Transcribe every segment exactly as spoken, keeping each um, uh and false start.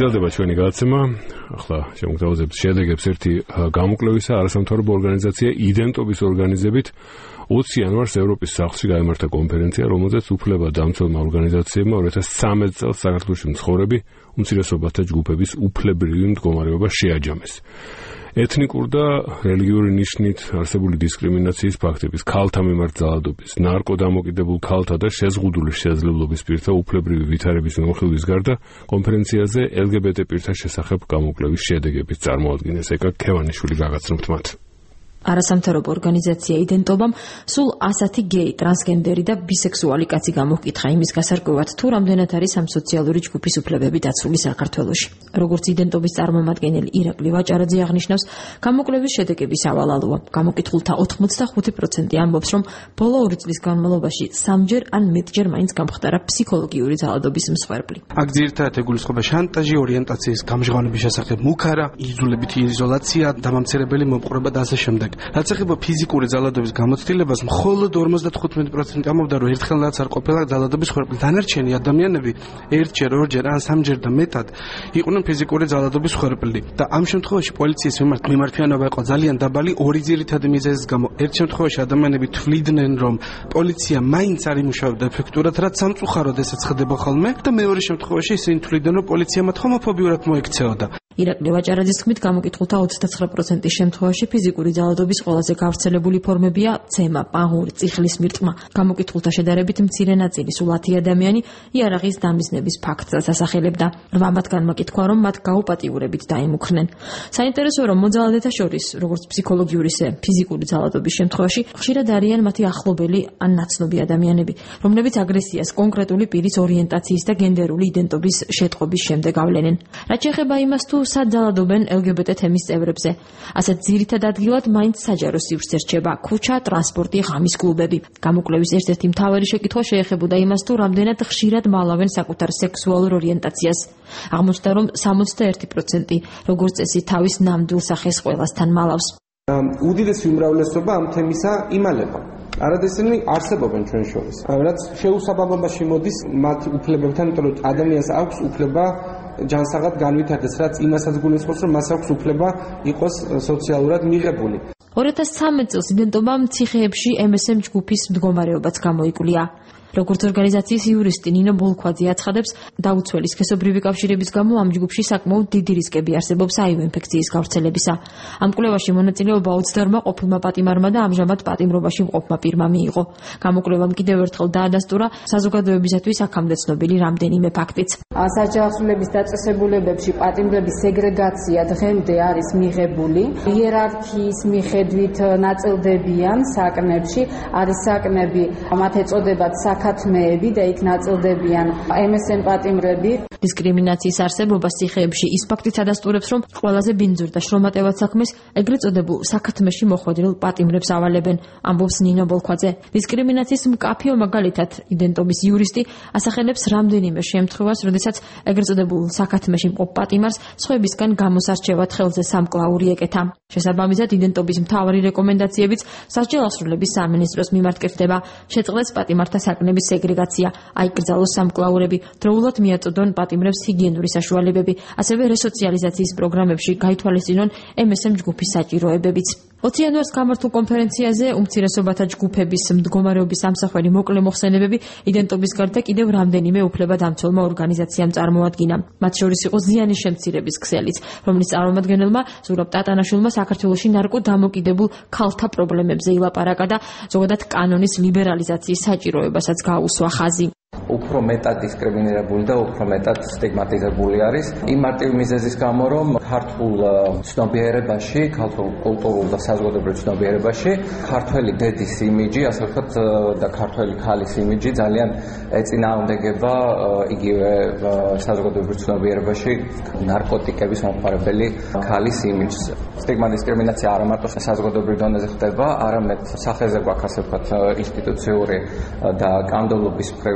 გრძელდება ჩვენი გადაცემა. ახლა შემოგთავაზებთ შედეგებს ერთი გამოკვლევისა არასამთავრობო ორგანიზაცია იდენტობის ორგანიზებით ოცი იანვარს ევროპის სახლში გაიმართა კონფერენცია, რომელზეც უფლებადამცველმა ორგანიზაციებმა ორი ათას ცხრამეტ წელს საქართველოში მცხოვრები უმცირესობათა ჯგუფების უფლებრივი მდგომარეობა შეაჯამეს. ეთნიკურ და რელიგიური ნიშნით არსებული დისკრიმინაციის ფაქტების, ქალთა მიმართ ძალადობის, ნარკოდამოკიდებულ ქალთა და შეზღუდული შესაძლებლობის პირთა უფლებრივი ვითარების მიმოხილვის გარდა კონფერენციაზე ელ გი ბი ტი პირთა შესახებ გამოკვლევის შედეგებიც წარმოადგინეს. ეკა ქევანიშვილი გაგაცნობთ მათ. არასამთავრობო ორგანიზაცია იდენტობამ სულ ასათი გეი, ტრანსგენდერი და ბისექსუალი კაცი გამოვკითხა იმის გასარკვევად, თუ რამდენად არის ამ სოციალური ჯგუფის უფლებები დაცული საქართველოში. როგორც იდენტობის წარმომადგენელი ირაკლი ვაჭარაძე აღნიშნავს, გამოკვლევის შედეგების ავალალოა. გამოკითხულთა ოთხმოცდახუთი პროცენტი ამბობს, რომ ბოლო ორი წლის განმავლობაში სამჯერ ან მეტჯერ მაინც გამხდარა ფსიქოლოგიური ძალადობის მსხვერპლი. აქ ძირითადად ეგულისხმება შანტაჟი, ორიენტაციის გამჟღავნების შესახებ მუქარა, იძულებითი იზოლაცია, დამამცირებელი მომყურება და ასე შემდეგ. რაც ეხება ფიზიკური ძალადობის გამოცდილებას, მხოლოდ ორმოცდათხუთმეტი პროცენტი ამბობდა, რომ ერთხელაც არ ყოფილა ძალადობის მსხვერპლი. დანარჩენი ადამიანები ერთჯერ, ორჯერ ან სამჯერ და მეტად იყვნენ ფიზიკური ძალადობის მსხვერპლი. და ამ შემთხვევაში პოლიციის მიმართ მიმართვიანობა იყო ძალიან დაბალი ორი ძირითადი მიზეზის გამო. ერთ შემთხვევაში ადამიანები თვლიდნენ, რომ პოლიცია მაინც არ იმუშავებდა ეფექტურად, რაც სამწუხაროდ ესეც ხდება ხოლმე, და მეორე შემთხვევაში ისინი თვლიდნენ, რომ პოლიცია მათ ჰომოფობიურად მოექცეოდა. ირაკლი ვაჭარაძის თქმით, გამოკითხულთა ოცდაცხრა პროცენტის შემთხვევაში ფიზიკური ძალადობის ყველაზე გავრცელებული ფორმებია ცემა, პაღური, წიხლის მირტყმა. გამოკითხულთა შედარებით მცირე ნაწილი, სულ ათი ადამიანი იარაღის დამიზნების ფაქტს ასახელებდა. რვა მათგანმა კითხვა, რომ მათ გაუპატიურებით დაიმუქრნენ. საინტერესოა, რომ მოძალადეთა შორის, როგორც ფსიქოლოგიური, ისე ფიზიკური ძალადობის შემთხვევაში, ხშირად არიან მათი ახლობელი ან ნაცნობი ადამიანები, რომლებიც აგრესიას კონკრეტული პირის ორიენტაციის და გენდერული იდენტობის შეტყობის შემდეგ ავლენენ. რაც შეეხება იმას, თუ სად ძალადობენ ელ გი ბი ტი თემის წევრებზე. ასეთ ძირითად ადგილად მაინც საჯარო სივრცე რჩება ქუჩა, ტრანსპორტი, ღამის კლუბები. გამოკვლევის ერთ-ერთი მთავარი შეკითხვა შეეხებოდა იმას, თუ რამდენად ხშირად მალავენ საკუთარ სექსუალურ ორიენტაციას. აღმოჩნდა, რომ სამოცდაერთი პროცენტი როგორც წესი თავის ნამდვილ სახეს ყველასთან მალავს. უდიდესი უმრავლესობა ამ თემისა იმალება. არადესენი არსებობენ ჩვენ შორის. რაც შეუსაბამობაში მოდის მათ უფლებებთან, იმიტომ რომ ადამიანს აქვს უფლება ჯანსაღად განვითარდეს, რაც იმასაც გულისხმობს, რომ მას აქვს უფლება იყოს სოციალურად მიღებული. ორი ათას ცხრამეტ წელს იდენტობამ ციხეებში ემ ეს ემ ჯგუფის მდგომარეობაც გამოიკვლია. როგორც ორგანიზაციის იურისტი ნინო ბოლქვაძე აცხადებს, დაუცველი სქესობრივი კავშირების გამო ამ ჯგუფში საკმაოდ დიდი რისკები არსებობს აივ ინფექციის გავრცელებისა. ამ კვლევაში მონაწილეობა ოცდაორმა ყოფილმა პატიმარმა და ამჟამად პატიმრობაში მყოფმა პირმა მიიღო. გამოკვლევამ კიდევ ერთხელ დაადასტურა საზოგადოებისათვის აქამდე ცნობილი რამდენიმე ფაქტიც. საჯავსრულების დაწესებულებებში პატიმრების სეგრეგაცია დღემდე არის მიღებული. იერარქიის მიხედვით ნაწილდებიან საკნებში, არის საკნები, მათ ეწოდებათ საკათმეები და იქ ნაწილდებიან ემ ეს ემ პატიმრები. დისკრიმინაციის არსებობას ციხეებში ის ფაქტიც ადასტურებს, რომ ყველაზე ბინძურ და შრომატევად საქმეს ეგრეთ წოდებულ საკათმეში მოხვედრილ პატიმრებს ავალებენ, ამბობს ნინო ბოლქვაძე. დისკრიმინაციის მკაფიო მაგალითად იდენტობის იურისტი ასახელებს რამდენიმე შემთხვევას, როდესაც ეგრეთ წოდებულ საკათმეში მყოფ პატიმარს სხვებისგან გამოსარჩევად ხელზე სამკლაური ეკეთა. შესაბამისად, იდენტობის მთავარი რეკომენდაციებიც სასჯელ ასრულების სამინისტროს მიმართ კეთდება. შეწყდეს პატიმართა საკნების სეგრეგაცია, აიკრძალოს სამკლაურები, დროულად მიაწოდონ პატიმრებს ჰიგიენური საშუალებები, ასევე რესოციალიზაციის პროგრამებში გაითვალისწინონ ემ ეს ემ ჯგუფის საჭიროებებიც. ოცი იანვარს გამართულ კონფერენციაზე უმცირესობათა ჯგუფების მდგომარეობის ამსახველი მოკლე მოხსენებები იდენტობის გარდა კიდევ რამდენიმე უფლებადამცველმა ორგანიზაციამ წარმოადგინა. მათ შორის იყო ზიანის შემცირების ქსელიც, რომლის წარმომადგენელმა ზურაბ ტატანაშვილმა საქართველოში ნარკოდამოკიდებულ ქალთა პრობლემებზე ილაპარაკა და ზოგადად კანონის ლიბერალიზაციის საჭიროებასაც გაუსვა ხაზი. უფრო მეტად დისკრიმინირებული და უფრო მეტად სტიგმატიზებული არის იმ მარტივი მიზეზის გამო, რომ ქართულ ცნობიერებაში, ქართულ კულტურულ და საზოგადოებრივ ცნობიერებაში ქართველი დედის იმიჯი, ასე ვთქვათ, და ქართველი ქალის იმიჯი ძალიან ეწინააღმდეგება იგივე საზოგადოებრივ ცნობიერებაში ნარკოტიკების მომხმარებელი ქალის იმიჯს. სტიგმა დისკრიმინაცია არა მარტო საზოგადოებრივ დონეზე ხდება, არამედ სახეზე გვაქვს, ასე ვთქვათ, ინსტიტუციური და კანონმდებლობის მხრივ დისკრიმინაცია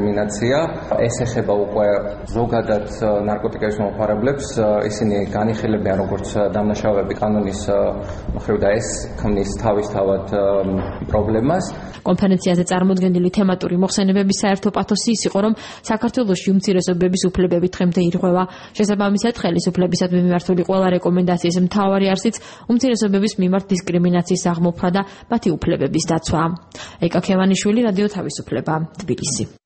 დისკრიმინაცია. ეს ეხება უკვე ზოგადად ნარკოტიკების მომხმარებლებს, ისინი განიხილებიან როგორც დამნაშავეები კანონის მხრივ და ეს ქმნის თავისთავად პრობლემას. კონფერენციაზე წარმოდგენილი თემატური მოხსენებების საერთო პათოსი ის იყო, რომ საქართველოში უმცირესობების უფლებები დღემდე ირღვევა. შესაბამისად, ხელისუფლებისადმი მიმართული ყველა რეკომენდაციის მთავარი არსიც უმცირესობების მიმართ დისკრიმინაციის აღმოფხვრა და მათი უფლებების დაცვა. ეკა ქევანიშვილი, რადიო თავისუფლება, თბილისი.